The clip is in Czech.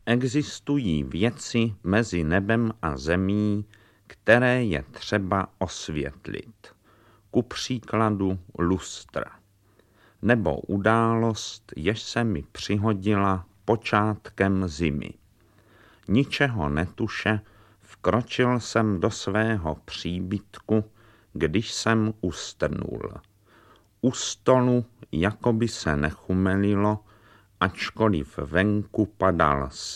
Existují věci mezi nebem a zemí, které je třeba osvětlit. Ku příkladu lustra. Nebo událost, jež se mi přihodila počátkem zimy. Ničeho netuše, vkročil jsem do svého příbytku, když jsem ustrnul. U stolu jakoby se nechumelilo, ačkoliv venku padal